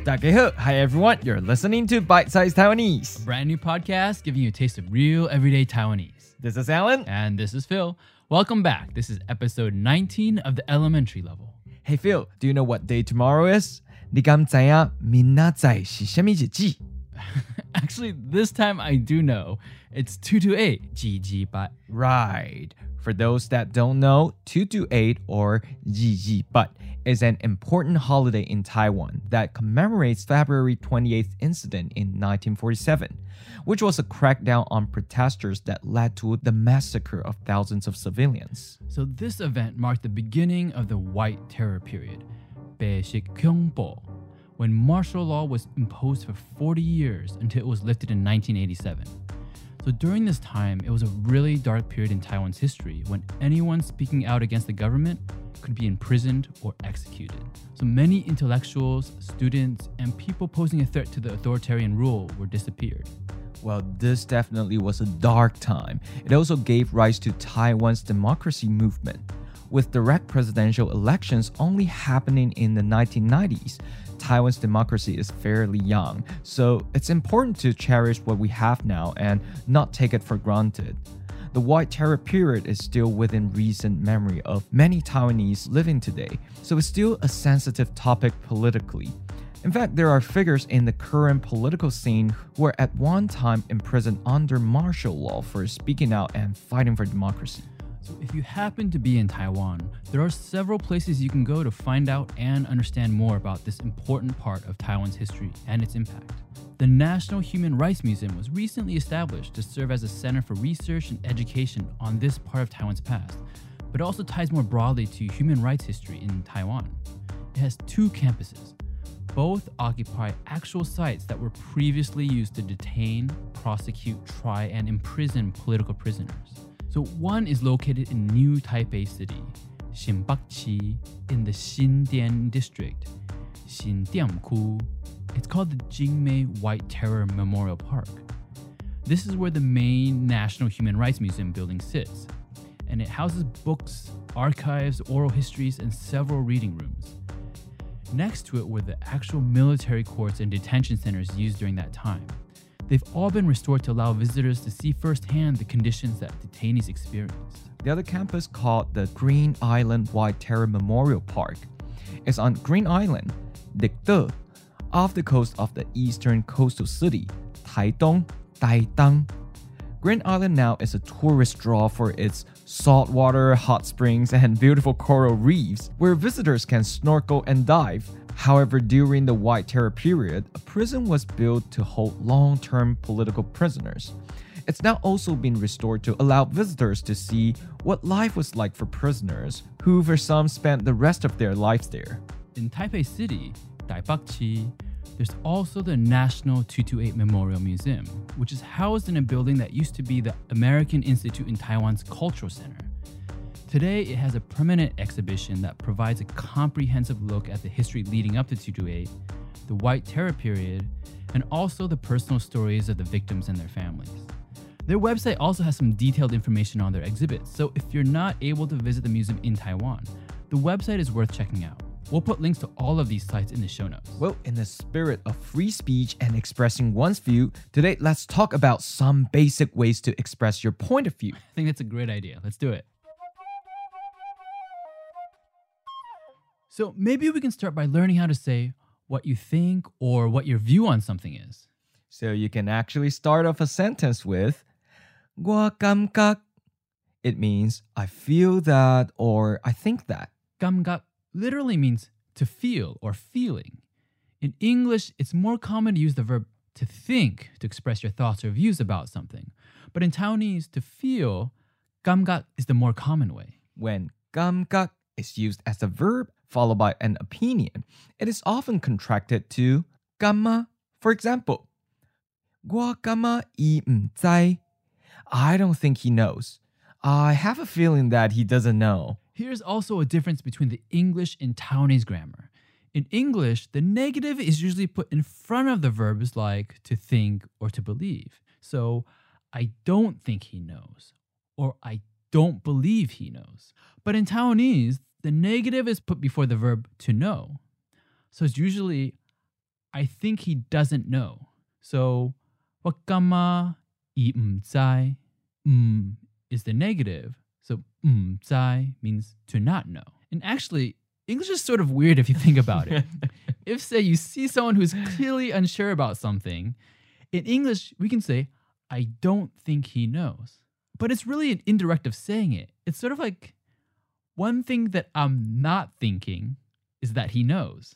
大家好, hi everyone, you're listening to Bite Size Taiwanese. A brand new podcast giving you a taste of real everyday Taiwanese. This is Alan. And this is Phil. Welcome back. This is episode 19 of the elementary level. Hey Phil, do you know what day tomorrow is? 你敢知道明仔載是什麼日子? Actually, this time I do know. It's 228, Jijibat. Right. For those that don't know, 228 or Jijibat is an important holiday in Taiwan that commemorates February 28th incident in 1947, which was a crackdown on protesters that led to the massacre of thousands of civilians. So this event marked the beginning of the White Terror period, Baeshik-kyungpo, when martial law was imposed for 40 years until it was lifted in 1987. So during this time, it was a really dark period in Taiwan's history when anyone speaking out against the government could be imprisoned or executed. So many intellectuals, students, and people posing a threat to the authoritarian rule were disappeared. Well, this definitely was a dark time. It also gave rise to Taiwan's democracy movement. With direct presidential elections only happening in the 1990s, Taiwan's democracy is fairly young, so it's important to cherish what we have now and not take it for granted. The White Terror period is still within recent memory of many Taiwanese living today, so it's still a sensitive topic politically. In fact, there are figures in the current political scene who were at one time imprisoned under martial law for speaking out and fighting for democracy. So if you happen to be in Taiwan, there are several places you can go to find out and understand more about this important part of Taiwan's history and its impact. The National Human Rights Museum was recently established to serve as a center for research and education on this part of Taiwan's past, but it also ties more broadly to human rights history in Taiwan. It has two campuses. Both occupy actual sites that were previously used to detain, prosecute, try, and imprison political prisoners. So one is located in New Taipei City, Xinbakqi, in the Xindian district, Xindiamku. It's called the Jingmei White Terror Memorial Park. This is where the main National Human Rights Museum building sits, and it houses books, archives, oral histories, and several reading rooms. Next to it were the actual military courts and detention centers used during that time. They've all been restored to allow visitors to see firsthand the conditions that detainees experienced. The other campus, called the Green Island White Terror Memorial Park, is on Green Island, Dikde, off the coast of the eastern coastal city, Taidong, Taidang. Green Island now is a tourist draw for its saltwater, hot springs, and beautiful coral reefs, where visitors can snorkel and dive. However, during the White Terror period, a prison was built to hold long-term political prisoners. It's now also been restored to allow visitors to see what life was like for prisoners, who for some spent the rest of their lives there. In Taipei City, Taipakqi, there's also the National 228 Memorial Museum, which is housed in a building that used to be the American Institute in Taiwan's Cultural Center. Today, it has a permanent exhibition that provides a comprehensive look at the history leading up to 228, the White Terror period, and also the personal stories of the victims and their families. Their website also has some detailed information on their exhibits, so if you're not able to visit the museum in Taiwan, the website is worth checking out. We'll put links to all of these sites in the show notes. Well, in the spirit of free speech and expressing one's view, today let's talk about some basic ways to express your point of view. I think that's a great idea. Let's do it. So maybe we can start by learning how to say what you think or what your view on something is. So you can actually start off a sentence with 我感覺. It means I feel that or I think that. 감각 literally means to feel or feeling. In English, it's more common to use the verb to think to express your thoughts or views about something. But in Taiwanese, to feel, 감각 is the more common way. When 감각 is used as a verb followed by an opinion, it is often contracted to 감마. For example, 我感覺伊唔知. I don't think he knows. I have a feeling that he doesn't know. Here's also a difference between the English and Taiwanese grammar. In English, the negative is usually put in front of the verbs like to think or to believe. So, I don't think he knows, or I don't believe he knows. But in Taiwanese, the negative is put before the verb to know. So it's usually I think he doesn't know. So, 我干嘛伊唔知? Is the negative. So, 唔知 means to not know. And actually, English is sort of weird if you think about it. If, say, you see someone who's clearly unsure about something, in English, we can say, I don't think he knows. But it's really an indirect of saying it. It's sort of like, one thing that I'm not thinking is that he knows.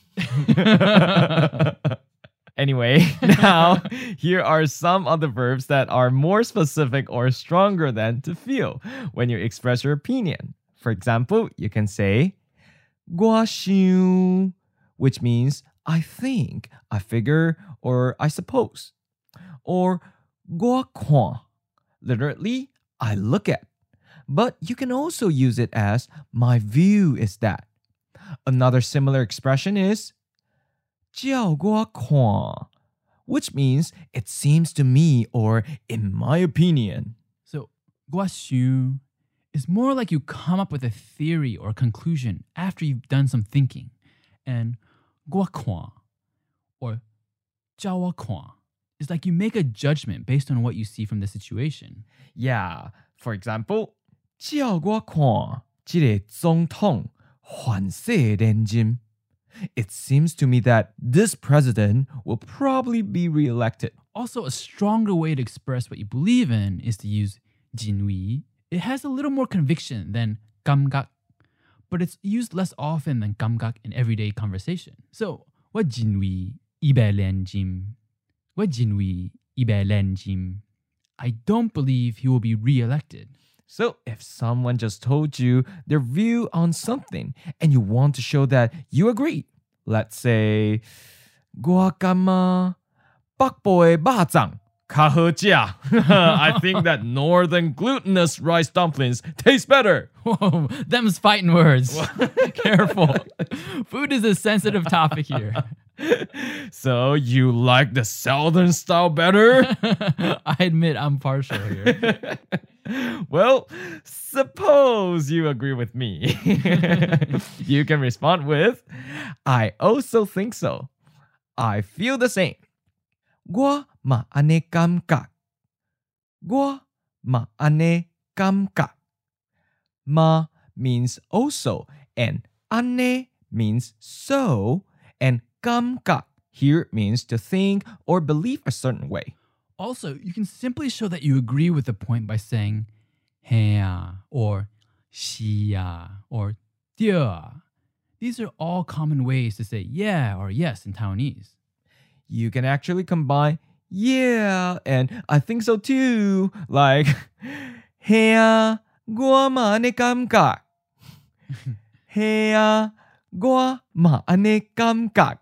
Anyway, now here are some other verbs that are more specific or stronger than to feel when you express your opinion. For example, you can say 我想, which means I think, I figure, or I suppose. Or 我看, literally, I look at. But you can also use it as my view is that. Another similar expression is 叫我看, which means it seems to me or in my opinion. So, 我想 is more like you come up with a theory or conclusion after you've done some thinking. And 我看 or 叫我看 is like you make a judgment based on what you see from the situation. Yeah, for example, 叫我看这个总统换世连任. It seems to me that this president will probably be reelected. Also, a stronger way to express what you believe in is to use 真의. It has a little more conviction than 감각, but it's used less often than 감각 in everyday conversation. So, 我真의伊白连任. 我真의伊白连任. I don't believe he will be reelected. So if someone just told you their view on something and you want to show that you agree, let's say 我感觉北部的肉粽较好吃. I think that northern glutinous rice dumplings taste better. Whoa, them's fighting words. Careful. Food is a sensitive topic here. So you like the southern style better? I admit I'm partial here. Well, suppose you agree with me. You can respond with, I also think so. I feel the same. 我嘛安尼感觉. 我嘛安尼感觉. Ma means also, and 安尼 means so, and 感覺 here means to think or believe a certain way. Also, you can simply show that you agree with the point by saying 嘿啊 or 是啊 or 對啊. These are all common ways to say yeah or yes in Taiwanese. You can actually combine yeah and I think so too, like 嘿啊我嘛安尼感覺. 嘿啊我嘛安尼感覺.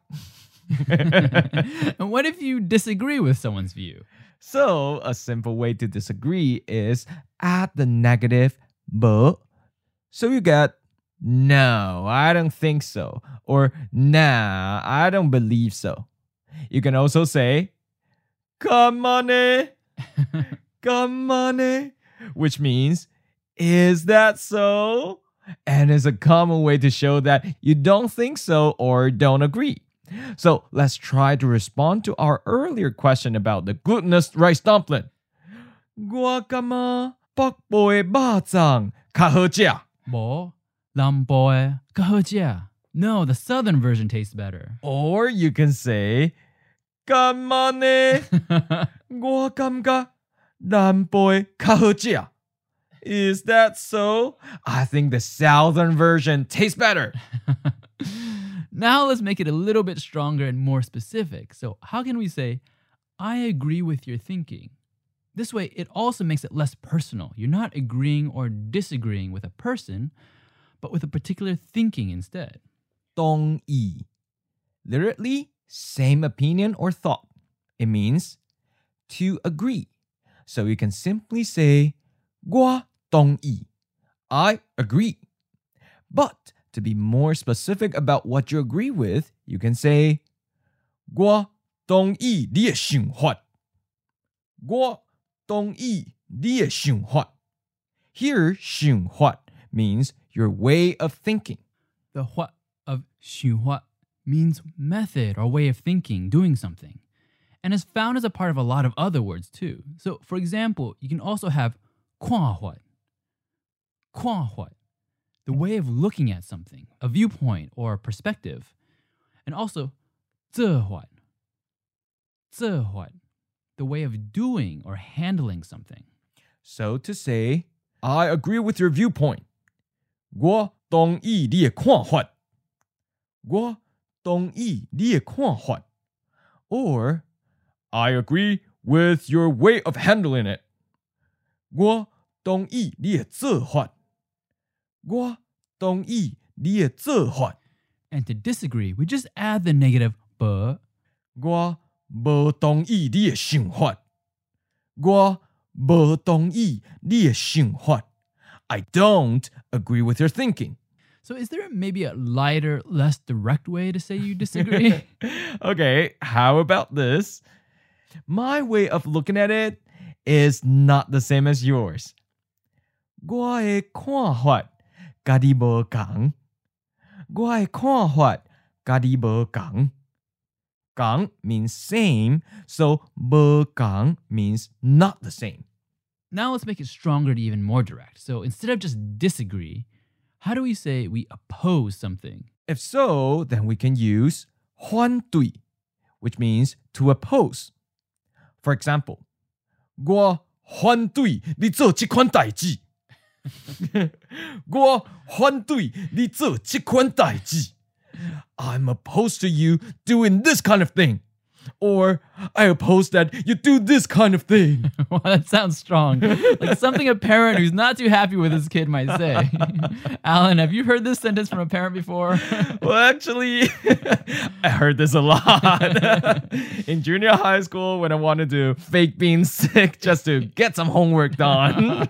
And what if you disagree with someone's view? So, a simple way to disagree is add the negative but. So you get, no, I don't think so. Or, nah, I don't believe so. You can also say, come on, come on, which means, is that so? And is a common way to show that you don't think so or don't agree. So let's try to respond to our earlier question about the glutinous rice dumpling. 我感觉北部的肉粽较好吃. 无南部的较好吃. No, the southern version tastes better. Or you can say, 感觉呢我感觉南部的较好吃. Is that so? I think the southern version tastes better. Now let's make it a little bit stronger and more specific. So how can we say, I agree with your thinking? This way, it also makes it less personal. You're not agreeing or disagreeing with a person, but with a particular thinking instead. 同意. Literally, same opinion or thought. It means to agree. So you can simply say, 我同意. I agree. But to be more specific about what you agree with, you can say, 我同意你的想法. 我同意你的想法. Here, 想法 means your way of thinking. The what of 想法 means method or way of thinking, doing something, and is found as a part of a lot of other words too. So, for example, you can also have 看法, 看法, the way of looking at something, a viewpoint or perspective, and also 这法, 这法, the way of doing or handling something. So to say, I agree with your viewpoint. 我同意你的看法。我同意你的看法。Or, I agree with your way of handling it. 我同意你的做法。我同意你的做法。 And to disagree, we just add the negative 不。 我无同意你的想法。我无同意你的想法。I don't agree with your thinking. So is there maybe a lighter, less direct way to say you disagree? Okay, how about this? My way of looking at it is not the same as yours. 我的看法甲你无同。我的看法甲你无同。同 means same, so 无同 means not the same. Now let's make it stronger to even more direct. So instead of just disagree, how do we say we oppose something? If so, then we can use 反对, which means to oppose. For example, 我反对你做这款代志。我反对你做这款代志。I'm opposed to you doing this kind of thing. Or, I oppose that you do this kind of thing. Wow, that sounds strong. Like something a parent who's not too happy with his kid might say. Alan, have you heard this sentence from a parent before? Well, actually, I heard this a lot. In junior high school, when I wanted to fake being sick just to get some homework done.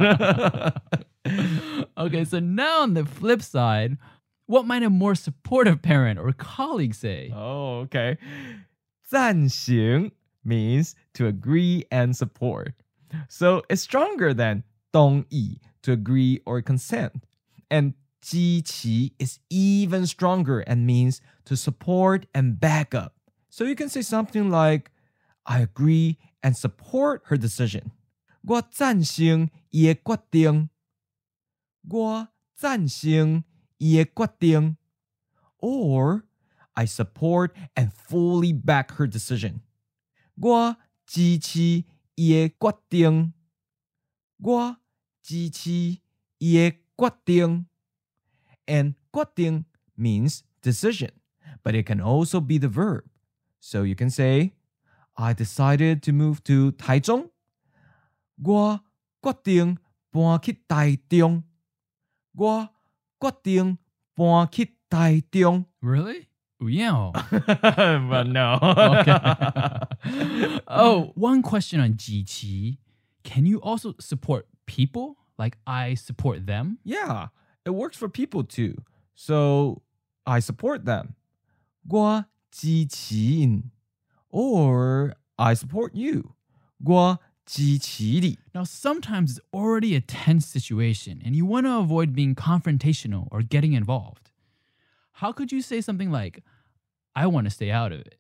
Okay, so now on the flip side, what might a more supportive parent or colleague say? Oh, okay. 赞成 means to agree and support. So it's stronger than 同意 to agree or consent. And 支持 is even stronger and means to support and back up. So you can say something like, I agree and support her decision. 我赞成她的决定。我赞成她的决定。Or, I support and fully back her decision. 我支持她的決定。我支持她的決定。And 決定 means decision, but it can also be the verb. So you can say, I decided to move to 台中。我決定搬去台中。我決定搬去台中。 Really? Yeah. But no. Okay. Oh, one question on 支持. Can you also support people? Like I support them? Yeah, it works for people too. So, I support them. 我支持你. Or, I support you. 我支持你. Now, sometimes it's already a tense situation and you want to avoid being confrontational or getting involved. How could you say something like, I want to stay out of it?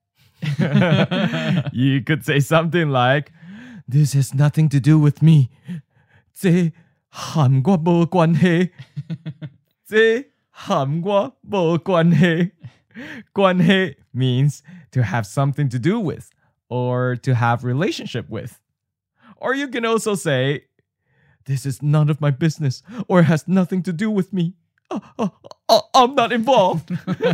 You could say something like, This has nothing to do with me. 這和我無關係。這和我無關係。關係 means to have something to do with or to have relationship with. Or you can also say, This is none of my business or has nothing to do with me. I'm not involved.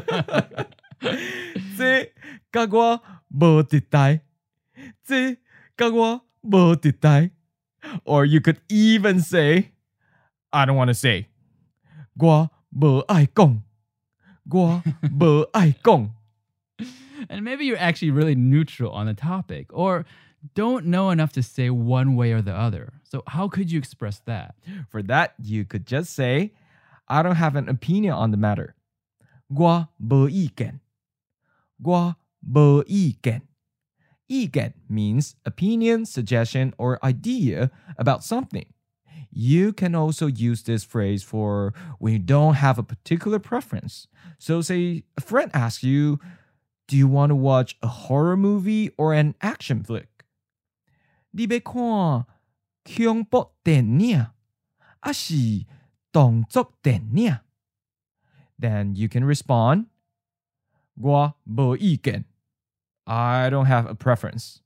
這甲我無直帶。這甲我無直帶。Or you could even say, I don't want to say. 我無愛講。我無愛講。 And maybe you're actually really neutral on the topic or don't know enough to say one way or the other. So how could you express that? For that, you could just say, I don't have an opinion on the matter. 我無意見。我無意見。意見 means opinion, suggestion, or idea about something. You can also use this phrase for when you don't have a particular preference. So say a friend asks you, Do you want to watch a horror movie or an action flick? 你要看恐怖电影还是动作电影? Then you can respond, 我无意见. I don't have a preference.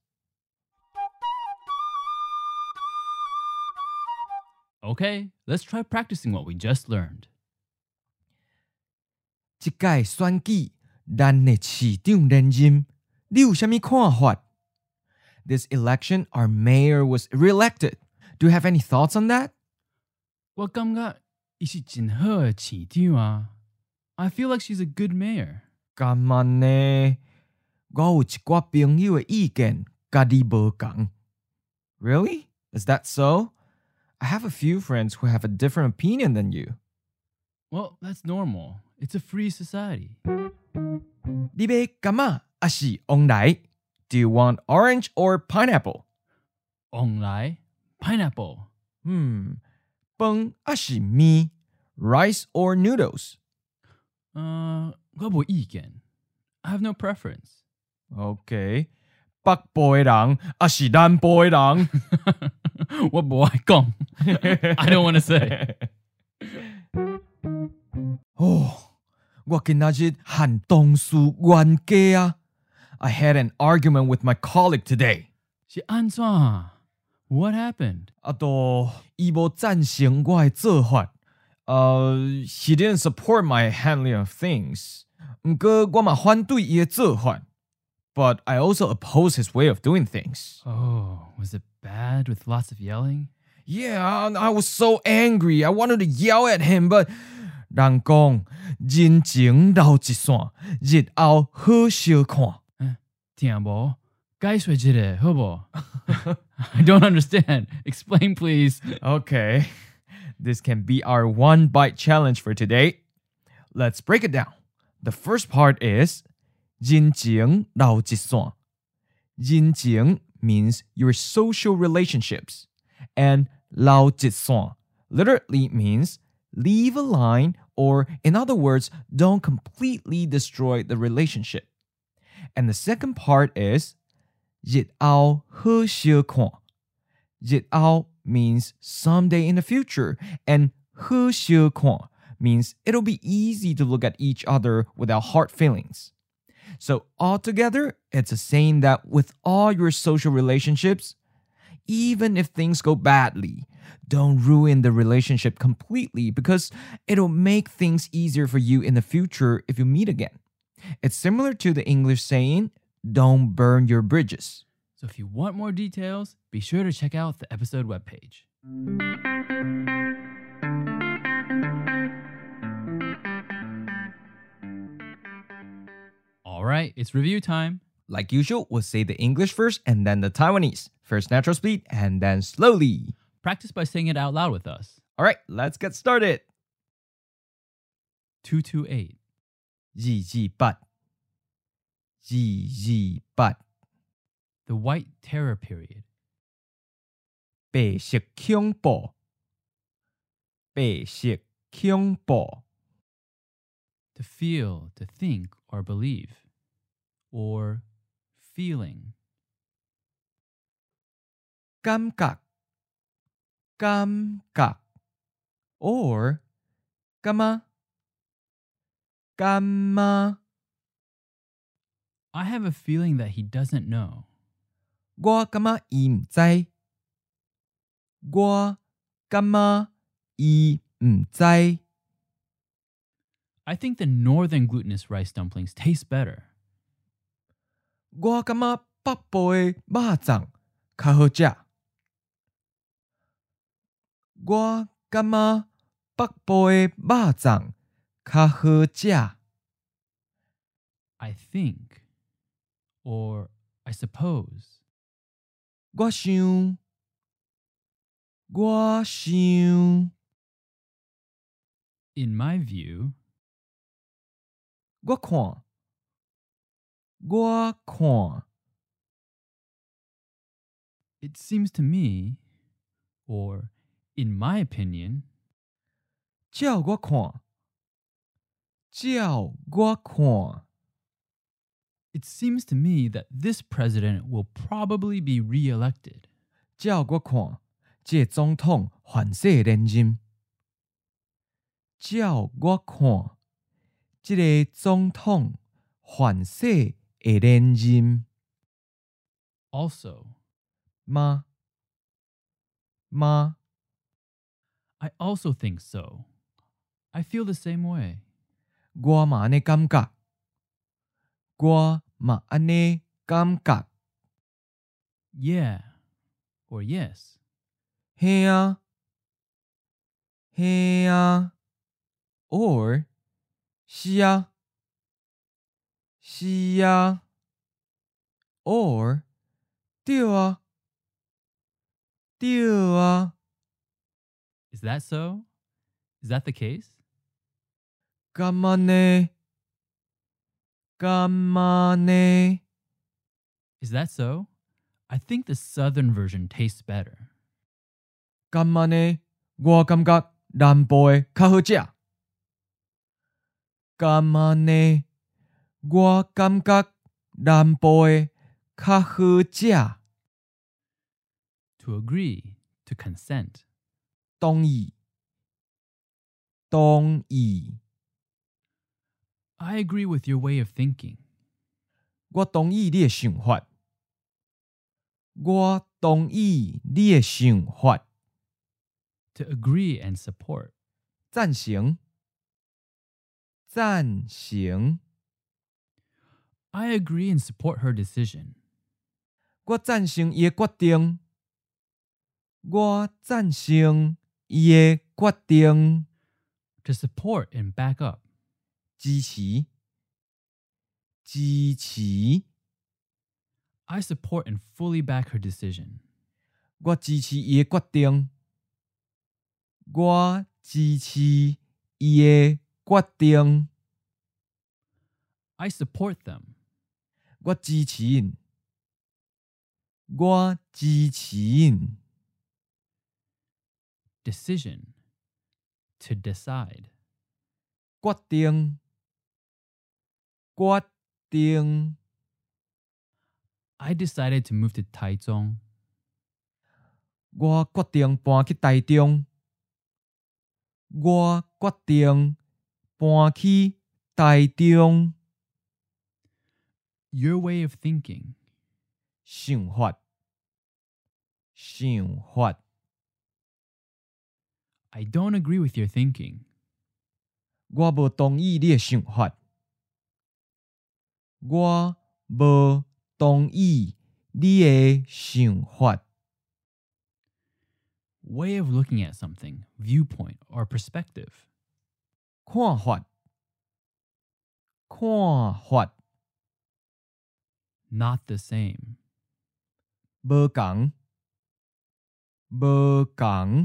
Okay, let's try practicing what we just learned. 这届选举，咱的市长连任，你有啥物看法? This election, our mayor was re-elected. Do you have any thoughts on that? 我感觉她是真好的市长啊。I feel like she's a good mayor. 干嘛呢？我有一寡朋友的意見，甲你無同。Really? Is that so? I have a few friends who have a different opinion than you. Well, that's normal. It's a free society. 你要柑仔還是旺來? Do you want orange or pineapple? 旺來 pineapple. 飯還是麵? Rice or noodles? 我無意見. I have no preference. Okay. 北部的人還是南部的人? 我不愛講. I don't want to say. 我今仔日和同事冤家啊. I had an argument with my colleague today. 是安怎? What happened? 他無贊成我的做法. He didn't support my handling of things. 不過我嘛反對他的做法. But I also oppose his way of doing things. Oh, was it bad with lots of yelling? Yeah, I was so angry. I wanted to yell at him, but 人講人情留一線，日後好相看。 聽無？解說一下，好不好？ I don't understand. Explain, please. Okay, this can be our one bite challenge for today. Let's break it down. The first part is 人情留一線. 人情 means your social relationships, and 留一線 literally means leave a line, or in other words, don't completely destroy the relationship. And the second part is 日後好相看. 日後 means someday in the future, and 好相看 means it'll be easy to look at each other without hard feelings. So altogether, it's a saying that with all your social relationships, even if things go badly, don't ruin the relationship completely because it'll make things easier for you in the future if you meet again. It's similar to the English saying, don't burn your bridges. So if you want more details, be sure to check out the episode webpage. All right, it's review time. Like usual, we'll say the English first and then the Taiwanese. First natural speed and then slowly. Practice by saying it out loud with us. All right, let's get started. 228. 228. 228. The White Terror period. 白色恐怖. 白色恐怖. To feel, to think, or believe. Or feeling. 感覺. 感覺. Or 感覺. 感覺. I have a feeling that he doesn't know. 我感覺伊唔知. 我感覺伊唔知. I think the northern glutinous rice dumplings taste better. 我感覺北部的肉粽較好食. 我感覺北部的肉粽較好食. I think. Or I suppose. 我想. 我想. In my view. 我看. 我看. It seems to me. Or in my opinion. 照我看. 照我看. It seems to me that this president will probably be re-elected. 照我看，这个总统反势连任。照我看，这个总统反势会连任 Also, 吗？ I also think so. I feel the same way. 我嘛安尼感觉。我嘛安尼感觉。 Yeah. Or yes. 嘿啊，嘿啊 ，or 是啊，是啊 ，or 对啊，对啊， Is that so? Is that the case? 干嘛呢？干嘛呢？ Is that so? I think the southern version tastes better. 干嘛呢？我感觉南部的较好食。干嘛呢？我感觉南部的较好食。 To agree, to consent. 同意，同意。 I agree with your way of thinking. 我同意你的想法。我同意你的想法。 To agree and support. 赞成，赞成。 I agree and support her decision. 我赞成伊的决定。我赞成伊的决定。 To support and back up. 支持，支持。 I support and fully back her decision. 我支持伊的决定。我支持伊的决定。 I support them. 我支持因。我支持因。 Decision. To decide. 决定，决定。 I decided to move to Taichung. 我决定搬去台中。我决定搬去台中。 Your way of thinking. 想法，想法。 I don't agree with your thinking. 我无同意你的想法。我无同意你的想法。 Way of looking at something, viewpoint, or perspective. 看法，看法。 Not the same. 无共，无共。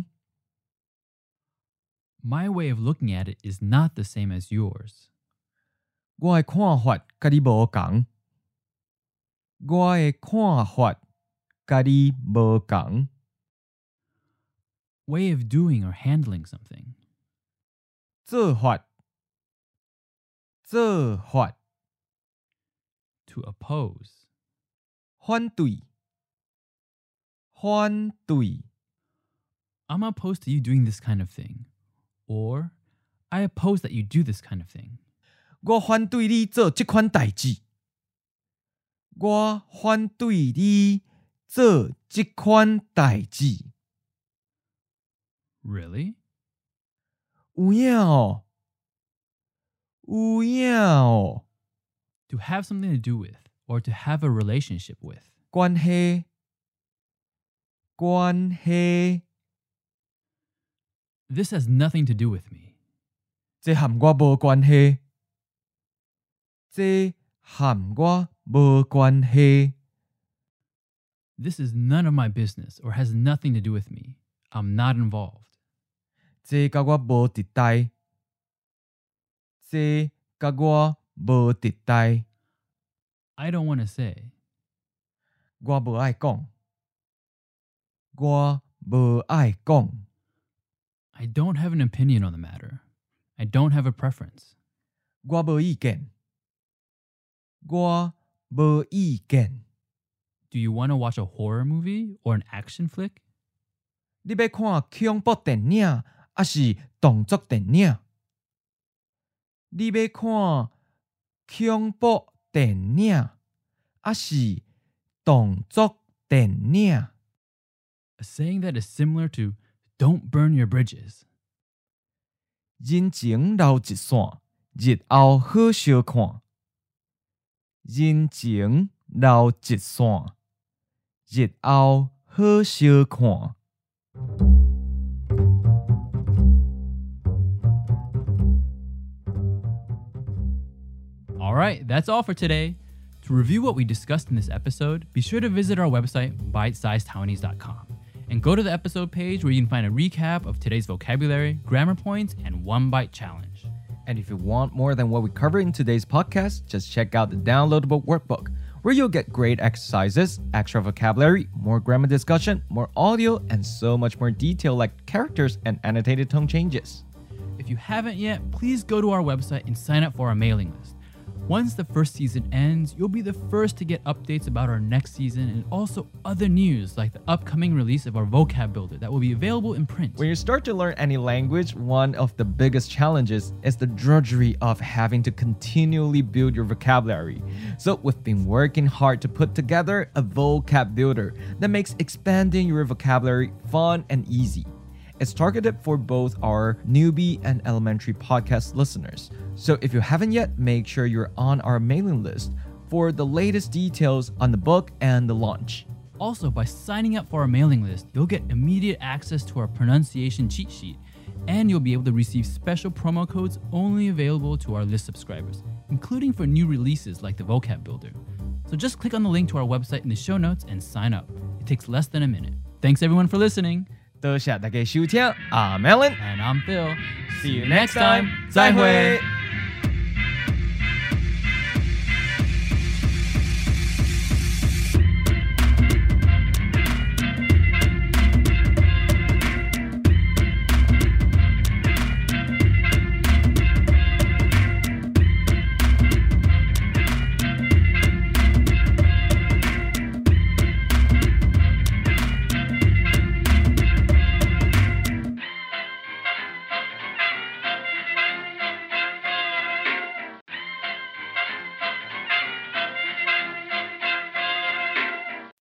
My way of looking at it is not the same as yours. 我的看法甲你无共。我的看法甲你无共。 Way of doing or handling something. 做法，做法。 To oppose. 反对，反对。 I'm opposed to you doing this kind of thing. Or, I oppose that you do this kind of thing. 我反对你做这款代志。我反对你做这款代志。 Really? 有影哦，有影哦。 To have something to do with, or to have a relationship with. 关系，关系。 This has nothing to do with me. 这和我无关系。这和我无关系。 This is none of my business or has nothing to do with me. I'm not involved. 这甲我无直带。这甲我无直带。 I don't want to say. 我无爱讲。我无爱讲。 I don't have an opinion on the matter. I don't have a preference. 我无意见。我无意見。 Do you want to watch a horror movie or an action flick? 你要看恐怖電影，還是動作電影？你要看恐怖電影，還是動作電影？ A saying that is similar to "Don't burn your bridges." 人情留一線，日後好相看。人情留一線，日後好相看。 All right, that's all for today. To review what we discussed in this episode, be sure to visit our website, bitesizedtaiwanese.com, and go to the episode page where you can find a recap of today's vocabulary, grammar points, and one bite challenge. And if you want more than what we covered in today's podcast, just check out the downloadable workbook, where you'll get great exercises, extra vocabulary, more grammar discussion, more audio, and so much more detail like characters and annotated tone changes. If you haven't yet, please go to our website and sign up for our mailing list. Once the first season ends, you'll be the first to get updates about our next season and also other news like the upcoming release of our vocab builder that will be available in print. When you start to learn any language, one of the biggest challenges is the drudgery of having to continually build your vocabulary. So we've been working hard to put together a vocab builder that makes expanding your vocabulary fun and easy. It's targeted for both our newbie and elementary podcast listeners. So if you haven't yet, make sure you're on our mailing list for the latest details on the book and the launch. Also, by signing up for our mailing list, you'll get immediate access to our pronunciation cheat sheet, and you'll be able to receive special promo codes only available to our list subscribers, including for new releases like the vocab builder. So just click on the link to our website in the show notes and sign up. It takes less than a minute. Thanks everyone for listening. 多謝大家收聽，I'm Alan. And I'm Phil. See you next time. 再會。